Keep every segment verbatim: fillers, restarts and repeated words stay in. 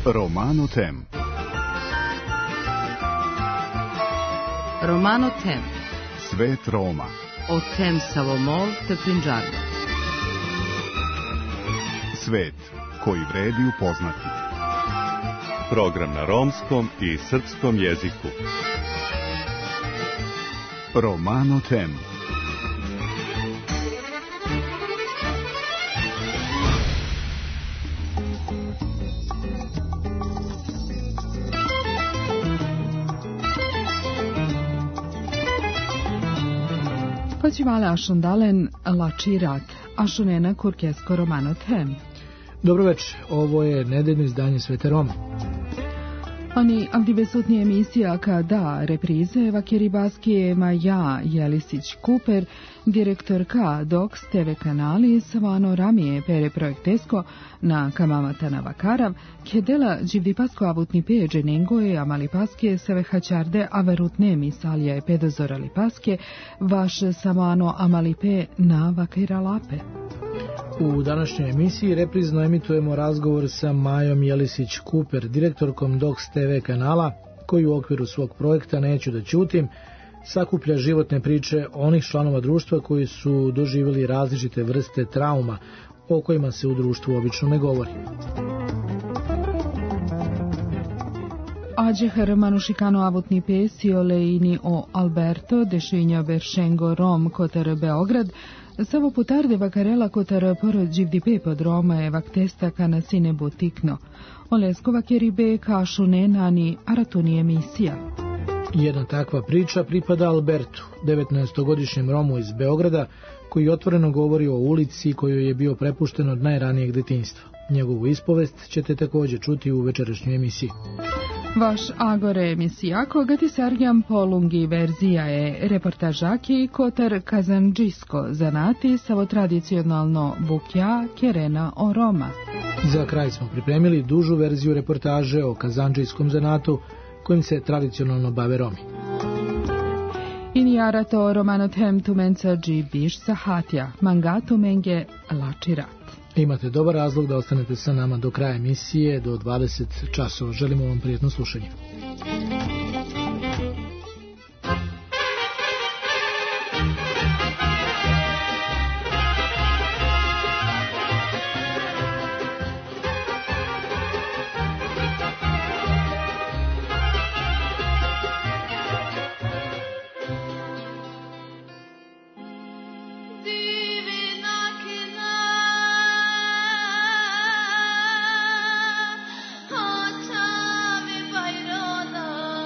Romano Tem. Romano Tem. Svet Roma. O Tem Savomol te Punjabi. Svet koji vredi upoznati. Program na romskom i srpskom jeziku. Romano Tem. Počivale ašundalen lačirat, ašunena kurkesko Romano Tem. Dobro večer, ovo je nedeljno izdanje Svete Roma. Oni aktivesutni emisija kada reprize vakiribaski Maja Jelisić Kuper, direktorka Doks te ve kanali Savano Ramije pere projektesko na Kamamata Navakarav, kedela dživdipasko avutni peđe nengoje amalipaske seve hačarde averutne misalija e pedozorali paske, vaš Savano amalipe na vakiralape. U današnjoj emisiji reprizno emitujemo razgovor sa Majom Jelisić Kuper, direktorkom Doks te ve kanala, koji u okviru svog projekta Neću da ćutim sakuplja životne priče onih članova društva koji su doživjeli različite vrste trauma o kojima se u društvu obično ne govori. Ađehar manušikano avutni pesio leini o Alberto dešinja Veršengo Rom kotar Beograd, Savo putarde vakarela kotar por dživdipe pod Roma je vaktesta kana sine butikno. Oleskova keribe kašu nenani aratuni emisija. Jedna takva priča pripada Albertu, devetnaestogodišnjem Romu iz Beograda, koji otvoreno govori o ulici kojoj je bio prepušten od najranijeg detinjstva. Njegovu ispovest ćete također čuti u večerašnjoj emisiji. Vaš Agore emisija koga ti sarjam polungi verzija je reportažaki kotar kazandžisko zanati savo tradicionalno bukja kerena o Roma. Za kraj smo pripremili dužu verziju reportaže o kazandžijskom zanatu kojim se tradicionalno bave Romi. Inijarato Romano Tem tumenca dži biš sahatja, mangatu menge lačirat. Imate dobar razlog da ostanete sa nama do kraja emisije, do dvadeset časova. Želimo vam prijetno slušanje. Hata mi bajrona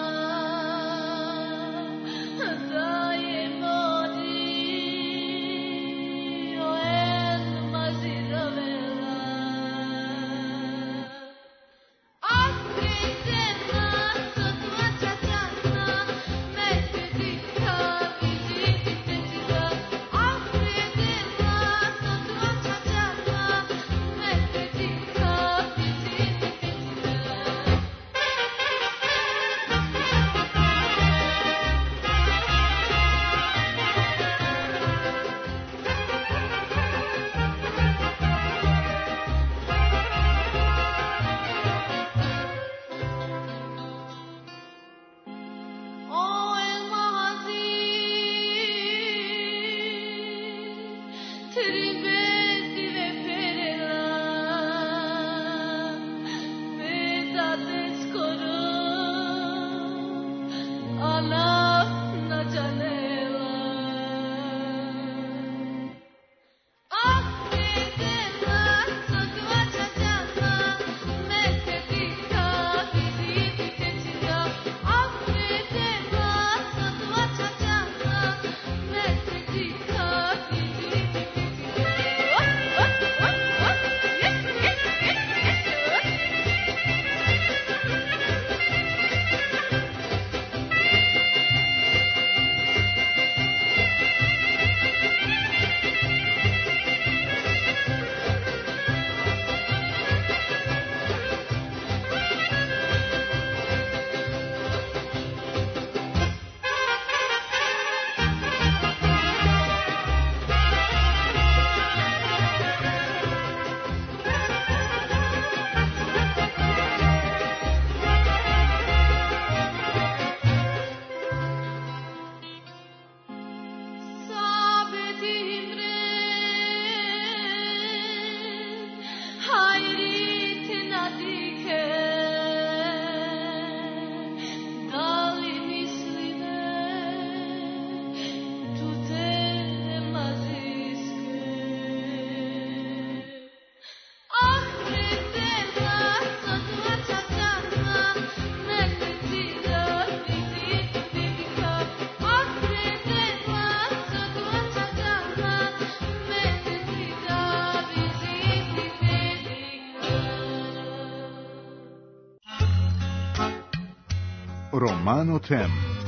Romano Tem.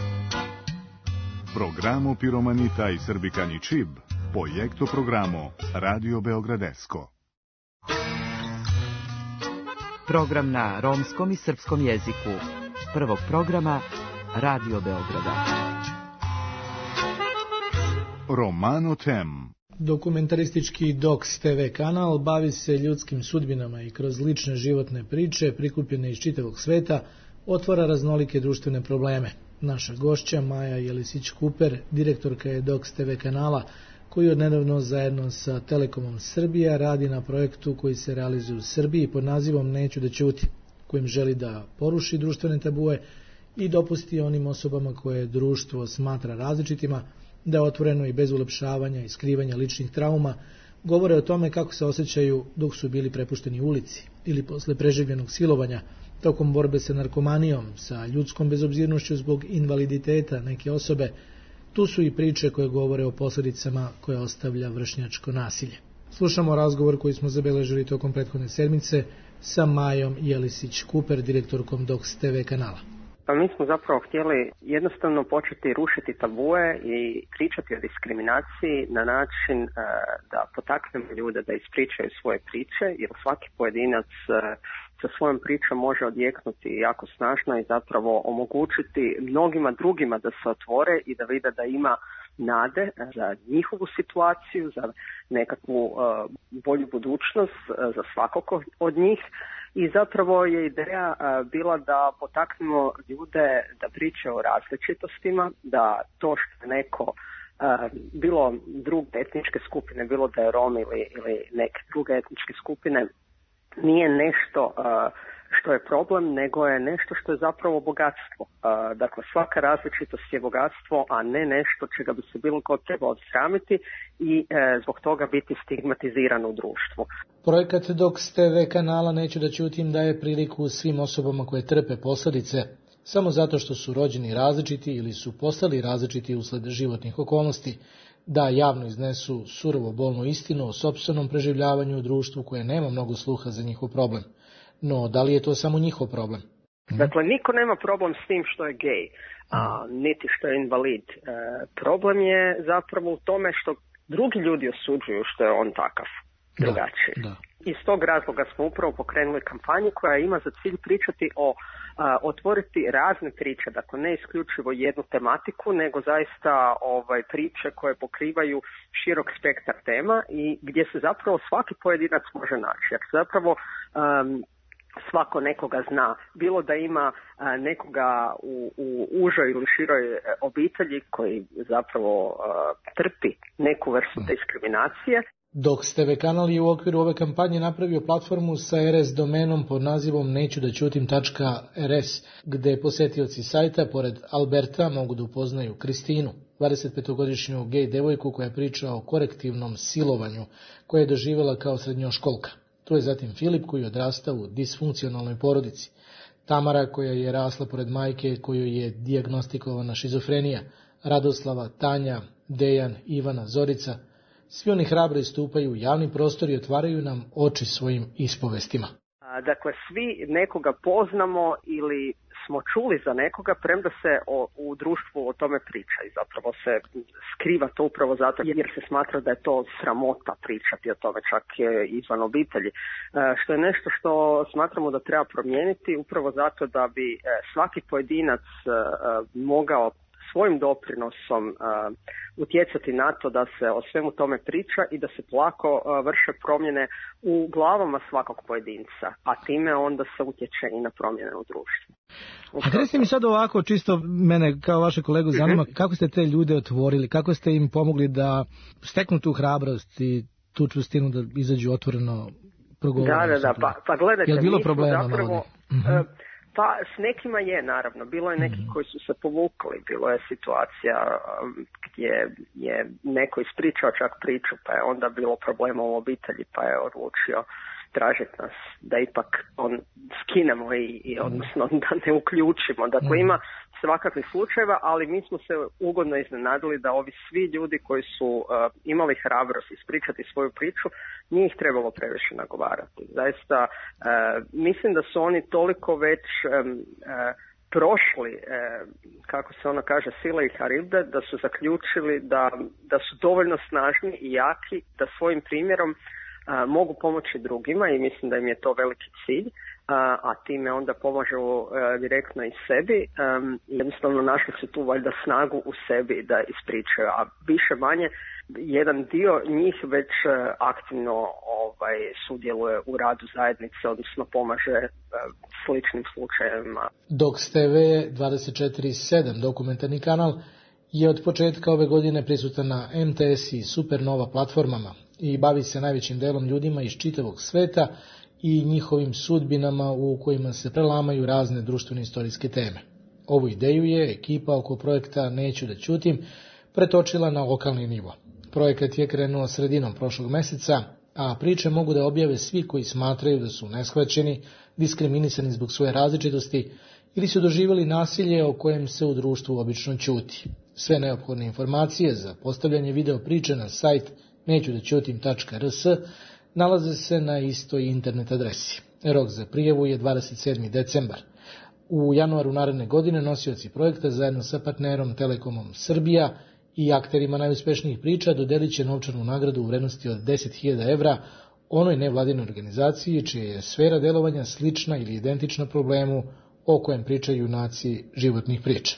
Programo Piromanita i Srbikani Čib, projekto programo Radio Beogradesko. Program na romskom i srpskom jeziku. Prvog programa Radio Beograda. Romano Tem. Dokumentaristički Doks te ve kanal bavi se ljudskim sudbinama i kroz lične životne priče prikupljene iz čitavog sveta otvara raznolike društvene probleme. Naša gošća Maja Jelisić-Kuper, direktorka je Doks te ve kanala, koji odnedavno zajedno sa Telekomom Srbija radi na projektu koji se realizuje u Srbiji pod nazivom Neću da ćutim, kojim želi da poruši društvene tabue i dopusti onim osobama koje društvo smatra različitima da otvoreno i bez ulepšavanja i skrivanja ličnih trauma govore o tome kako se osjećaju dok su bili prepušteni ulici ili posle preživljenog silovanja, tokom borbe sa narkomanijom, sa ljudskom bezobzirnošću zbog invaliditeta neke osobe. Tu su i priče koje govore o posljedicama koje ostavlja vršnjačko nasilje. Slušamo razgovor koji smo zabeležili tokom prethodne sedmice sa Majom Jelisić-Kuper, direktorkom Doks te ve kanala. Pa mi smo zapravo htjeli jednostavno početi rušiti tabue i pričati o diskriminaciji na način uh, da potaknemo ljude da ispričaju svoje priče, jer svaki pojedinac uh, sa svojom pričom može odjeknuti jako snažno i zapravo omogućiti mnogima drugima da se otvore i da vide da ima nade za njihovu situaciju, za nekakvu uh, bolju budućnost uh, za svakog od njih. I zapravo je ideja uh, bila da potaknemo ljude da pričaju o različitostima, da to što je neko uh, bilo druge etničke skupine, bilo da je Rom ili, ili neke druge etničke skupine, nije nešto uh, što je problem, nego je nešto što je zapravo bogatstvo. Uh, dakle, svaka različitost je bogatstvo, a ne nešto čega bi se bilo ko trebao sramiti i uh, zbog toga biti stigmatiziran u društvu. Projekat Doks te ve kanala Neću da ćutim daje priliku svim osobama koje trpe posljedice samo zato što su rođeni različiti ili su postali različiti usled životnih okolnosti, da javno iznesu surovo bolnu istinu o sopstvenom preživljavanju u društvu koje nema mnogo sluha za njihov problem. No, da li je to samo njihov problem? Dakle, niko nema problem s tim što je gej, a, niti što je invalid. E, problem je zapravo u tome što drugi ljudi osuđuju što je on takav, drugačiji. Da, da. Iz tog razloga smo upravo pokrenuli kampanju koja ima za cilj pričati o, a, otvoriti razne priče, dakle ne isključivo jednu tematiku, nego zaista ovaj, priče koje pokrivaju širok spektar tema i gdje se zapravo svaki pojedinac može naći. Jer zapravo um, svako nekoga zna, bilo da ima a, nekoga u, u užoj ili široj obitelji koji zapravo a, trpi neku vrstu diskriminacije. Doks te ve kanal je u okviru ove kampanje napravio platformu sa er es domenom pod nazivom neću da ćutim tačka er es, gde posetioci sajta, pored Alberta, mogu da upoznaju Kristinu, dvadesetpetogodišnju gej devojku koja priča o korektivnom silovanju koje je doživjela kao srednjoškolka. Tu je zatim Filip koji je odrastao u disfunkcionalnoj porodici, Tamara koja je rasla pored majke kojoj je dijagnostikovana šizofrenija, Radoslava, Tanja, Dejan, Ivana, Zorica. Svi oni hrabro istupaju u javni prostor i otvaraju nam oči svojim ispovestima. Dakle, svi nekoga poznamo ili smo čuli za nekoga, premda se o, u društvu o tome priča i zapravo se skriva to upravo zato jer se smatra da je to sramota pričati o tome čak izvan obitelji. Što je nešto što smatramo da treba promijeniti upravo zato da bi svaki pojedinac mogao svojim doprinosom uh, utjecati na to da se o svemu tome priča i da se polako uh, vrše promjene u glavama svakog pojedinca, a time onda se utječe i na promjene u društvu. A recite mi sad ovako, čisto mene kao vaše kolegu zanima, mm-hmm. kako ste te ljude otvorili, kako ste im pomogli da steknu tu hrabrost i tu čvrstinu da izađu otvoreno progovore? Da, da, da, pa, pa gledajte, je li bilo mi problema zapravo... Mm-hmm. Uh, Pa s nekima je, naravno. Bilo je neki koji su se povukli. Bilo je situacija gdje je neko ispričao čak priču, pa je onda bilo problema u obitelji, pa je odlučio tražiti nas da ipak on skinemo i, i odnosno da ne uključimo. Dakle, ima svakakvih slučajeva, ali mi smo se ugodno iznenadili da ovi svi ljudi koji su uh, imali hrabrost ispričati svoju priču, nije ih trebalo previše nagovarati. Zaista, uh, mislim da su oni toliko već um, uh, prošli, e, kako se ono kaže, sile i haribde, da su zaključili da, da su dovoljno snažni i jaki da svojim primjerom a, mogu pomoći drugima i mislim da im je to veliki cilj, a, a time onda pomažu a, direktno i sebi. Um, jednostavno našli su tu valjda snagu u sebi da ispričaju, a više manje jedan dio njih već aktivno ovaj, sudjeluje u radu zajednice, odnosno pomaže sličnim slučajevima. Docs te ve dvadeset četiri sedam dokumentarni kanal je od početka ove godine prisutan na em te es i Supernova platformama i bavi se najvećim delom ljudima iz čitavog sveta i njihovim sudbinama u kojima se prelamaju razne društvene istorijske teme. Ovu ideju je ekipa oko projekta Neću da ćutim pretočila na lokalni nivo. Projekat je krenuo sredinom prošlog meseca, a priče mogu da objave svi koji smatraju da su neshvaćeni, diskriminisani zbog svoje različitosti ili su doživjeli nasilje o kojem se u društvu obično ćuti. Sve neophodne informacije za postavljanje video priče na sajt neću da ćutim tačka er es nalaze se na istoj internet adresi. Rok za prijavu je dvadeset sedmi decembar. U januaru naredne godine nosioci projekta zajedno sa partnerom Telekomom Srbija i akterima najuspešnijih priča dodelit će novčanu nagradu u vrednosti od deset hiljada evra onoj nevladinoj organizaciji čija je sfera delovanja slična ili identična problemu o kojem pričaju junaci životnih priča.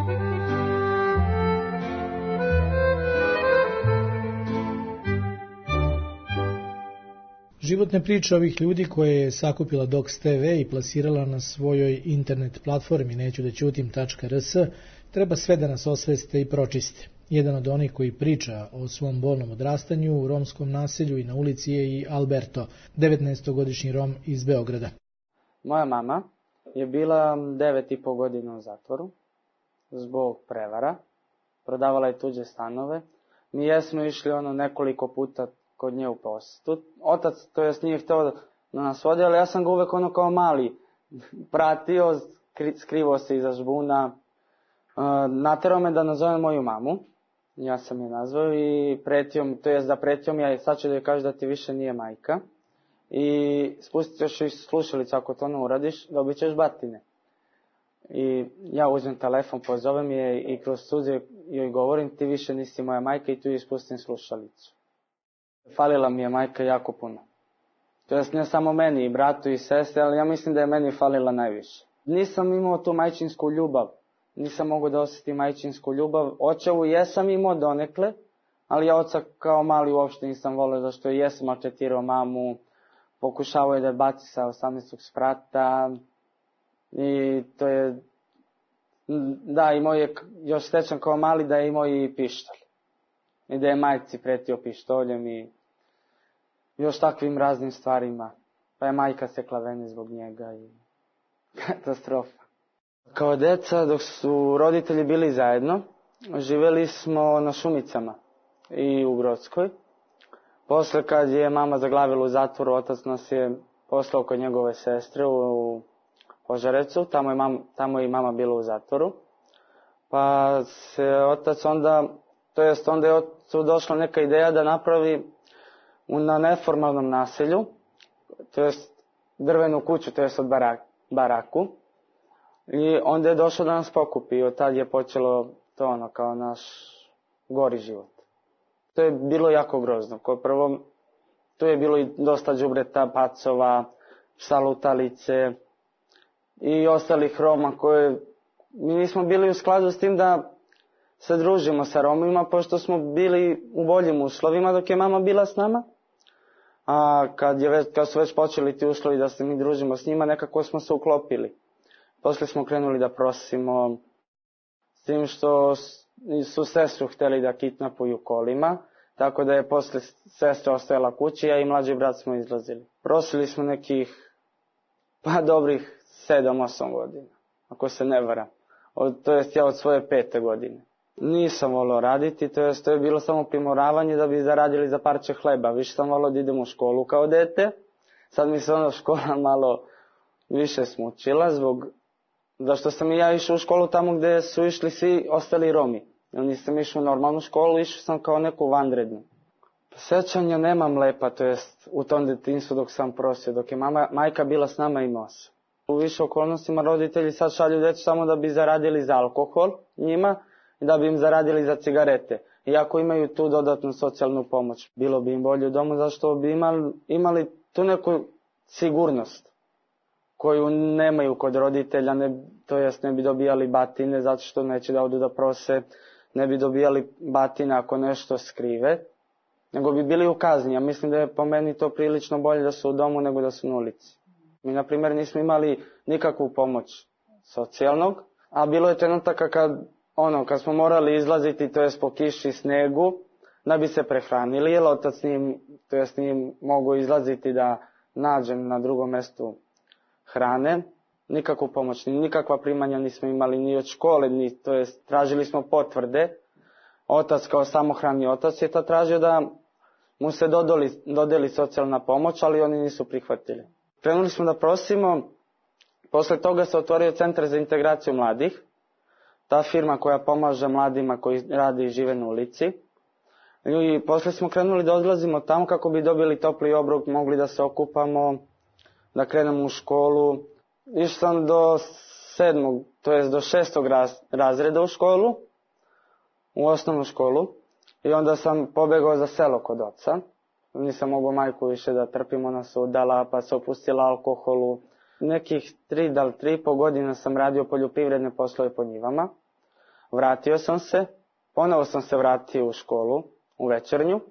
Životne priče ovih ljudi koje je sakupila Docs te ve i plasirala na svojoj internet platformi neću da ćutim tačka er es treba sve da nas osveste i pročiste. Jedan od onih koji priča o svom bolnom odrastanju u romskom naselju i na ulici je i Alberto, devetnaestogodišnji Rom iz Beograda. Moja mama je bila devet i po godina u zatvoru zbog prevara. Prodavala je tuđe stanove. Mi jesmo išli ono nekoliko puta kod nje u posetu. Otac, to jest nije hteo da nas vodi, ali ja sam ga uvek ono kao mali pratio, skrivao se iza žbuna. Naterao me da nazovem moju mamu. Ja sam je nazvao i pretio mi, to jest da pretio mi, ja sad ću da joj kažem da ti više nije majka. I spustit ćeš i slušalicu, ako to ne uradiš, dobit ćeš batine. I ja uzmem telefon, pozovem je i kroz suze joj govorim, ti više nisi moja majka i tu joj ispustim slušalicu. Falila mi je majka jako puno. To jest ne samo meni, i bratu i sestri, ali ja mislim da je meni falila najviše. Nisam imao tu majčinsku ljubav. Nisam mogao da osjetim majčinsku ljubav. Očevu jesam imao donekle, ali ja oca kao mali uopšte nisam volio, zašto je jesam maltretirao mamu, pokušavao je da je baci sa osamnaestog sprata i to je, da, imao je još stečan kao mali da je imao i pištolj. I da je majci pretio pištoljem i još takvim raznim stvarima. Pa je majka sekla vene zbog njega i katastrofa. Kao deca, dok su roditelji bili zajedno, živjeli smo na Šumicama i u Brodskoj. Posle kad je mama zaglavila u zatvoru, otac nas je poslao kod njegove sestre u Požarecu, tamo je, mama, tamo je i mama bila u zatvoru. Pa se otac onda, to jest onda je otacu došla neka ideja da napravi na neformalnom naselju, to jest drvenu kuću, to jest od barak, baraku. I onda je došao da nas pokupi i od tad je počelo to ono kao naš gori život. To je bilo jako grozno. Kao prvo, tu je bilo i dosta đubreta, pacova, salutalice i ostalih Roma koje mi nismo bili u skladu s tim da se družimo sa Romima, pošto smo bili u boljim uslovima dok je mama bila s nama. A kad, je već, kad su već počeli ti uslovi da se mi družimo s njima, nekako smo se uklopili. Posle smo krenuli da prosimo, s tim što su sestru hteli da kidnapuju kolima, tako da je posle sestra ostajala kući, ja i mlađi brat smo izlazili. Prosili smo nekih, pa dobrih sedam osam godina, ako se ne varam. Od, to jest ja od svoje pete godine. Nisam volio raditi, to jest to je bilo samo primoravanje da bi zaradili za parče hleba. Više sam volio da idem u školu kao dete. Sad mi se onda škola malo više smučila zbog zašto sam i ja išao u školu tamo gde su išli svi ostali Romi. Ja nisam išao u normalnu školu, išao sam kao neku vanrednu. Sećanja nemam lepa, to jest u tom detinjstvu dok sam prosio. Dok je mama, majka bila s nama imao sam. U više okolnostima roditelji sad šalju djecu samo da bi zaradili za alkohol njima i da bi im zaradili za cigarete. Iako imaju tu dodatnu socijalnu pomoć, bilo bi im bolje u domu, zašto bi imali, imali tu neku sigurnost koju nemaju kod roditelja, ne, to jest ne bi dobijali batine zato što neće da odu da prose, ne bi dobijali batine ako nešto skrive, nego bi bili u kazni. Ja mislim da je po meni to prilično bolje da su u domu nego da su na ulici. Mi, na primjer, nismo imali nikakvu pomoć socijalnog, a bilo je trenutaka kad, ono, kad smo morali izlaziti, to jest po kiši i snegu, da bi se prehranili, jer otac nije, to jest nije mogu izlaziti da nađem na drugom mjestu hrane, nikakvu pomoć, nikakva primanja nismo imali ni od škole, ni, to jest tražili smo potvrde. Otac kao samohrani otac je to tražio da mu se dodoli, dodeli socijalna pomoć, ali oni nisu prihvatili. Krenuli smo da prosimo, posle toga se otvorio Centar za integraciju mladih, ta firma koja pomaže mladima koji rade i žive na ulici. I posle smo krenuli da odlazimo tamo kako bi dobili topli obrok, mogli da se okupamo, da krenemo u školu. Išao sam do sedmog, to jest do šestog raz, razreda u školu, u osnovnu školu. I onda sam pobegao za selo kod oca. Nisam mogao majku više da trpim, ona se udala pa se opustila alkoholu. Nekih tri, da li tri i po godina sam radio poljoprivredne poslove po njivama. Vratio sam se, ponovo sam se vratio u školu, u večernju.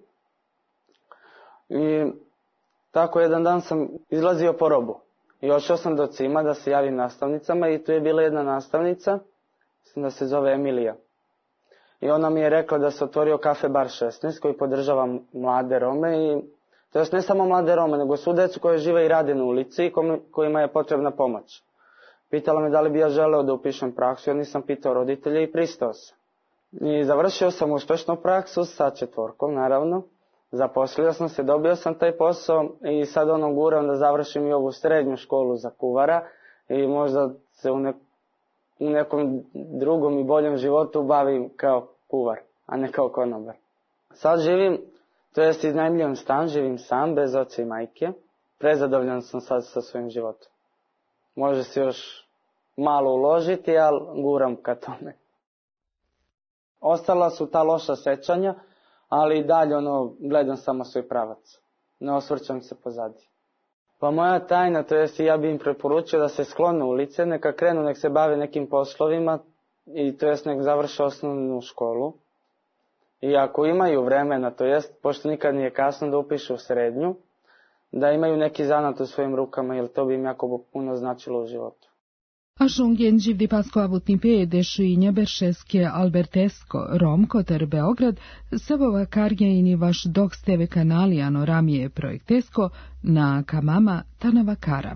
I tako jedan dan sam izlazio po robu. I ošao sam do Cima da se javim nastavnicama i tu je bila jedna nastavnica, mislim da se zove Emilija. I ona mi je rekla da se otvorio kafe bar šesnaest koji podržava mlade Rome, i to jest ne samo mlade Rome, nego svu decu koje žive i rade na ulici i kojima je potrebna pomoć. Pitala me da li bi ja želeo da upišem praksu, jer nisam pitao roditelje i pristao sam. I završio sam uspešnu praksu sa četvorkom, naravno. Zaposlio sam se, dobio sam taj posao i sad ono guram da završim i ovu srednju školu za kuvara i možda se u, ne, u nekom drugom i boljem životu bavim kao kuvar, a ne kao konobar. Sad živim, to jest iznajmljujem stan, živim sam, bez oca i majke. Prezadovoljan sam sad sa svojim životom. Može se još malo uložiti, ali guram ka tome. Ostala su ta loša sećanja, ali i dalje ono, gledam samo svoj pravac. Ne osvrćam se pozadi. Pa moja tajna, to jest ja bi im preporučio da se sklone ulice, neka krenu, nek se bave nekim poslovima, i to jest nek završe osnovnu školu. I ako imaju vremena, to jest, pošto nikad nije kasno da upišu srednju, da imaju neki zanat u svojim rukama, jer to bi im jako puno značilo u životu. Ashungen Givdi Pasko Avutnipe Dešuinja Beršeske Albertesko Romko ter Beograd Sabova Kargjaini vaš dok steve kanali Anoramije projektesko na Kamama Tanava Karab.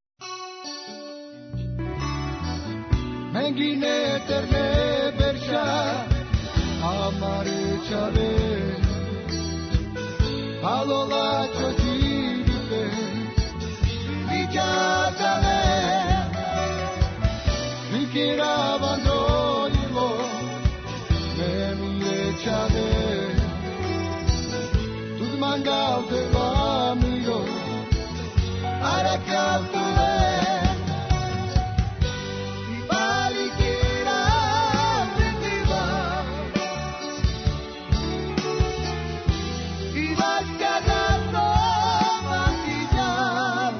Mengine terne berša amare čave alola čođiripe viđatave Kira bandolimo me mi echade tus mangal de amigo para capture y vali kira prendida y vas cagando maquillar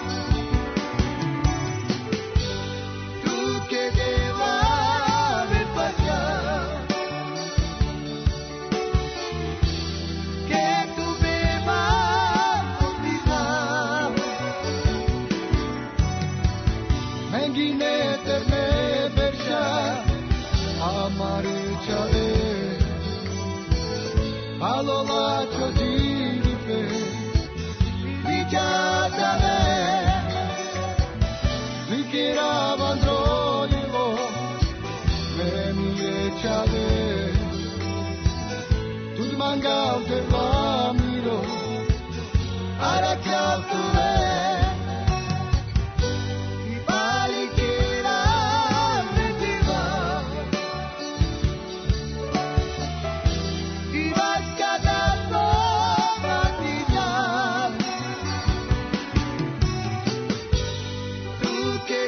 Alola čodiripe viđatave Vikira vandroljivo me mi echade Tud mangal de vlamiro arakaltuve que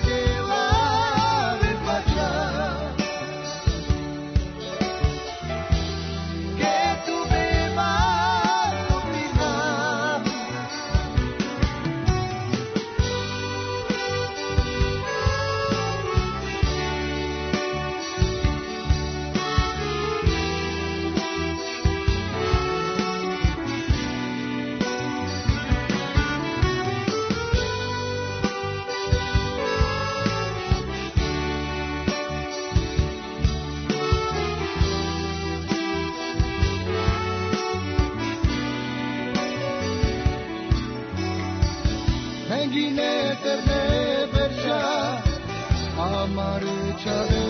verne percià amareggiare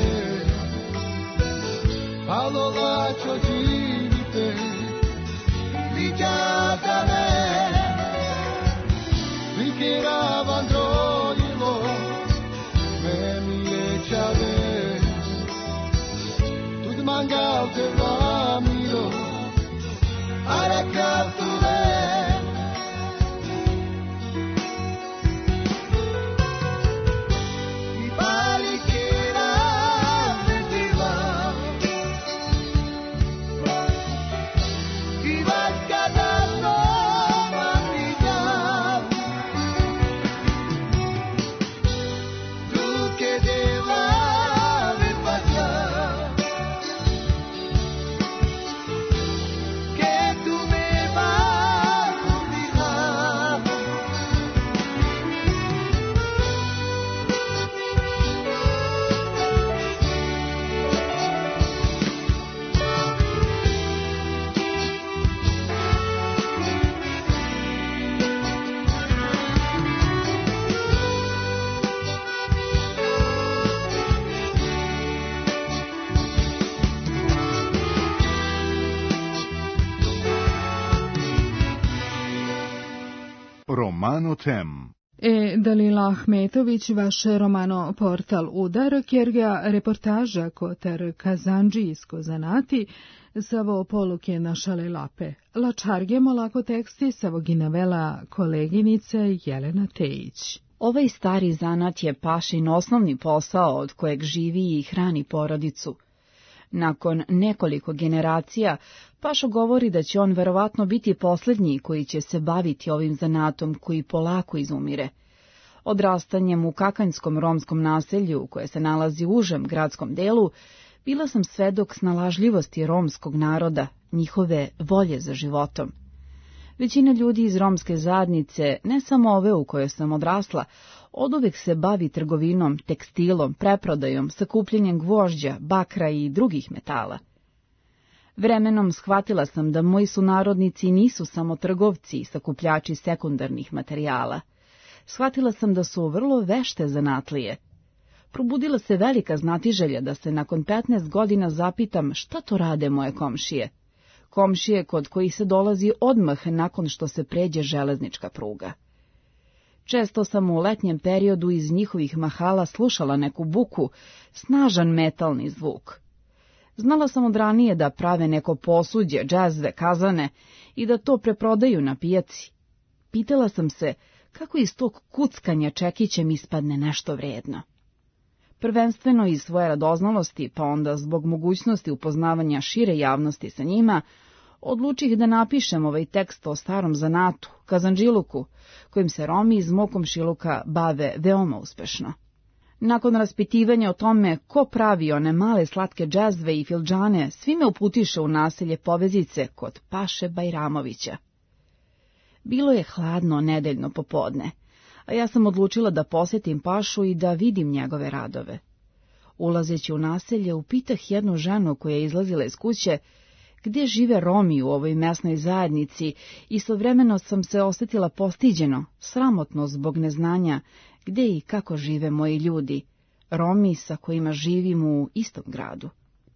allo laccio di te li già da me li che ravandro di lo me mi ecciare tu manga te va miro aracatu Romano Tem. E Dalila Ahmetović, vaš romano Portal Udar, kjerga reportaža kotar kazanđijsko zanati, savo poluke našale lape. Lačargemo lako teksti savo ginavela koleginice Jelena Tejić. Ovaj stari zanat je pašin osnovni posao od kojeg živi i hrani porodicu. Nakon nekoliko generacija, Pašo govori da će on verovatno biti posljednji koji će se baviti ovim zanatom koji polako izumire. Odrastanjem u kakanjskom romskom naselju, koje se nalazi u užem gradskom delu, bila sam svedok snalažljivosti romskog naroda, njihove volje za životom. Većina ljudi iz romske zajednice, ne samo ove u kojoj sam odrasla, oduvek se bavi trgovinom, tekstilom, preprodajom, sakupljanjem gvožđa, bakra i drugih metala. Vremenom shvatila sam da moji sunarodnici nisu samo trgovci i sakupljači sekundarnih materijala. Shvatila sam da su vrlo vešte zanatlije. Probudila se velika znatiželja da se nakon petnaest godina zapitam šta to rade moje komšije. Komšije kod kojih se dolazi odmah nakon što se pređe železnička pruga. Često sam u letnjem periodu iz njihovih mahala slušala neku buku, snažan metalni zvuk. Znala sam od ranije da prave neko posuđe, džezve, kazane i da to preprodaju na pijaci. Pitala sam se kako iz tog kuckanja čekićem ispadne nešto vredno. Prvenstveno iz svoje radoznalosti, pa onda zbog mogućnosti upoznavanja šire javnosti sa njima, odlučih da napišem ovaj tekst o starom zanatu, kazandžiluku, kojim se Romi iz mog komšiluka bave veoma uspešno. Nakon raspitivanja o tome ko pravi one male slatke džezve i filđane, svi me uputiše u naselje Povezice kod Paše Bajramovića. Bilo je hladno nedeljno popodne, a ja sam odlučila da posjetim Pašu i da vidim njegove radove. Ulazeći u naselje, upitah jednu ženu koja je izlazila iz kuće, gdje žive Romi u ovoj mesnoj zajednici, i istovremeno sam se osjetila postiđeno, sramotno zbog neznanja gdje i kako žive moji ljudi, Romi sa kojima živim u istom gradu.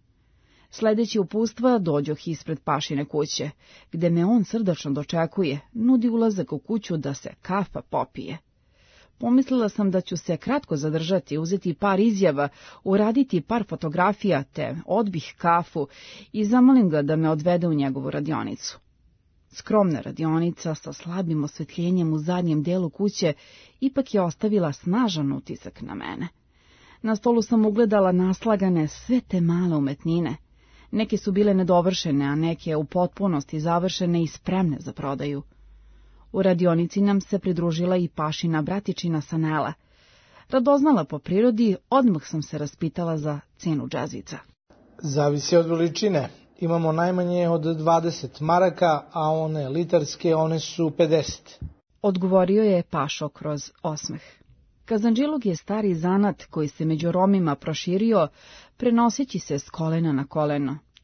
Sledeći upustva dođoh ispred Pašine kuće, gde me on srdačno dočekuje, nudi ulazak u kuću da se kafa popije. Pomislila sam da ću se kratko zadržati, uzeti par izjava, uraditi par fotografija, te odbih kafu i zamolim ga da me odvede u njegovu radionicu. Skromna radionica sa slabim osvetljenjem u zadnjem delu kuće ipak je ostavila snažan utisak na mene. Na stolu sam ugledala naslagane sve te male umetnine. Neke su bile nedovršene, a neke u potpunosti završene i spremne za prodaju. U radionici nam se pridružila i Pašina bratičina Sanela. Radoznala po prirodi, odmah sam se raspitala za cenu džezvica. Zavisi od veličine. Imamo najmanje od dvadeset maraka, a one litarske, one su pedeset. Odgovorio je Pašo kroz osmeh. Kazandžiluk je stari zanat koji se među Romima proširio, prenoseći se s kolena na koleno.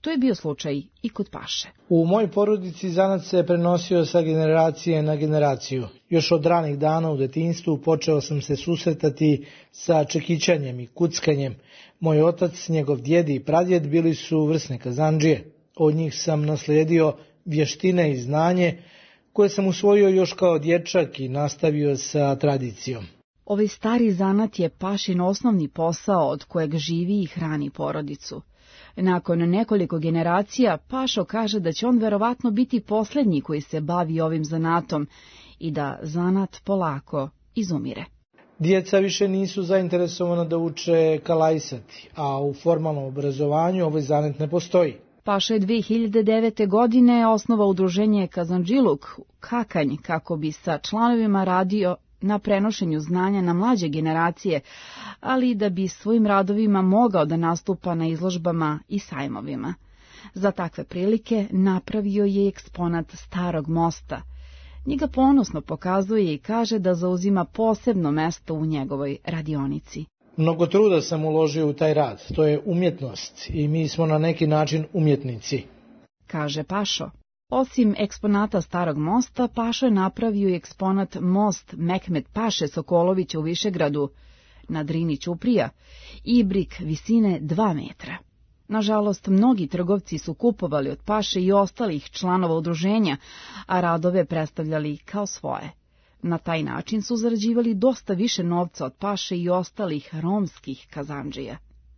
To je bio slučaj i kod Paše. U mojoj porodici zanat se prenosio sa generacije na generaciju. Još od ranih dana u detinjstvu počeo sam se susretati sa čekićanjem i kuckanjem. Moj otac, njegov djed i pradjed bili su vrsne kazandžije. Od njih sam naslijedio vještine i znanje koje sam usvojio još kao dječak i nastavio sa tradicijom. Ovaj stari zanat je Pašin osnovni posao od kojeg živi i hrani porodicu. Nakon nekoliko generacija, Pašo kaže da će on verovatno biti posljednji koji se bavi ovim zanatom i da zanat polako izumire. Djeca više nisu zainteresovana da uče kalajsati, a u formalnom obrazovanju ovaj zanat ne postoji. Paša je dve hiljade devete. godine osnovao udruženje Kazandžiluk, Kakanj, kako bi sa članovima radio na prenošenju znanja na mlađe generacije, ali i da bi svojim radovima mogao da nastupa na izložbama i sajmovima. Za takve prilike napravio je eksponat Starog mosta. Njega ponosno pokazuje i kaže da zauzima posebno mesto u njegovoj radionici. Mnogo truda sam uložio u taj rad, to je umjetnost i mi smo na neki način umjetnici, kaže Pašo. Osim eksponata Starog mosta, Pašo je napravio i eksponat most Mehmet Paše Sokolovića u Višegradu, na Drini Ćuprija, ibrik visine dva metra. Nažalost, mnogi trgovci su kupovali od Paše i ostalih članova udruženja, a radove predstavljali kao svoje. Na taj način su zarađivali dosta više novca od Paše i ostalih romskih kazandžija.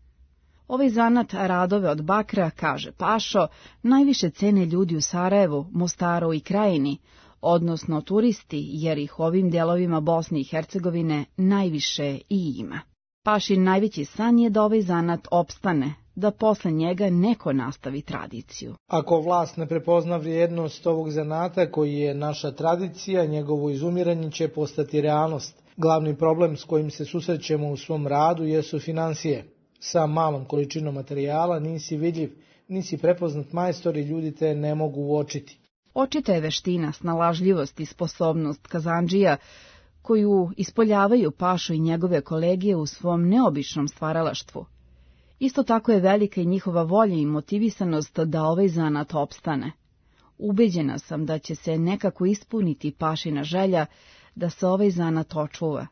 Ovaj zanat radove od bakra, kaže Pašo, najviše cene ljudi u Sarajevu, Mostaru i Krajini, odnosno turisti, jer ih ovim delovima Bosne i Hercegovine najviše i ima. Pašin najveći san je da ovaj zanat opstane, da posle njega neko nastavi tradiciju. Ako vlast ne prepozna vrijednost ovog zanata koji je naša tradicija, njegovo izumiranje će postati realnost. Glavni problem s kojim se susrećemo u svom radu jesu financije. Sa malom količinom materijala nisi vidljiv, nisi prepoznat majstor i ljudi te ne mogu uočiti. Očita je veština, snalažljivost i sposobnost kazandžija koju ispoljavaju Pašo i njegove kolege u svom neobičnom stvaralaštvu. Isto tako je velika i njihova volja i motivisanost da ovaj zanat opstane. Ubeđena sam da će se nekako ispuniti Pašina želja da se ovaj zanat očuva.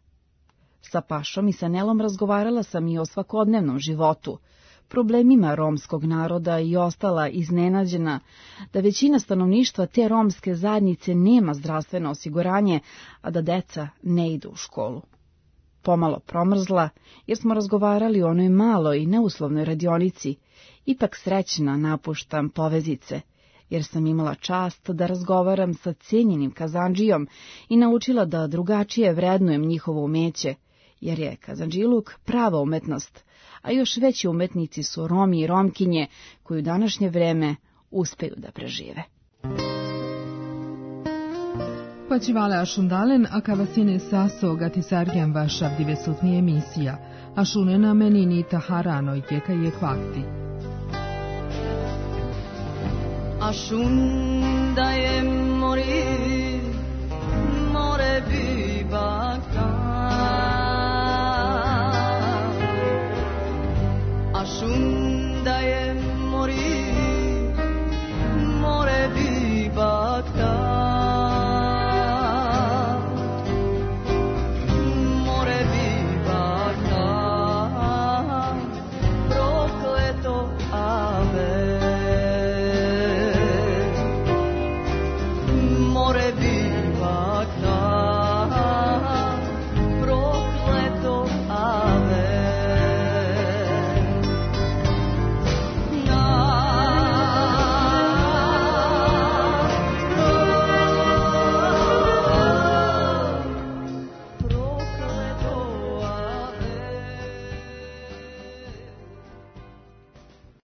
Sa Pašom i sa Nelom razgovarala sam i o svakodnevnom životu, problemima romskog naroda i ostala iznenađena da većina stanovništva te romske zajednice nema zdravstveno osiguranje, a da deca ne idu u školu. Pomalo promrzla, jer smo razgovarali o onoj maloj i neuslovnoj radionici, ipak srećna napuštam Povezice, jer sam imala čast da razgovaram sa cijenjenim kazandžijom i naučila da drugačije vrednujem njihovo umeće, jer je kazandžiluk prava umetnost, a još veći umetnici su Romi i Romkinje koji u današnje vreme uspeju da prežive. Pačivale ašundalen, a kavasine saso gatisarjan vaša divesutni emisija, a šunena menini taharano jeka je kvakti. Ašunda je mori, more bi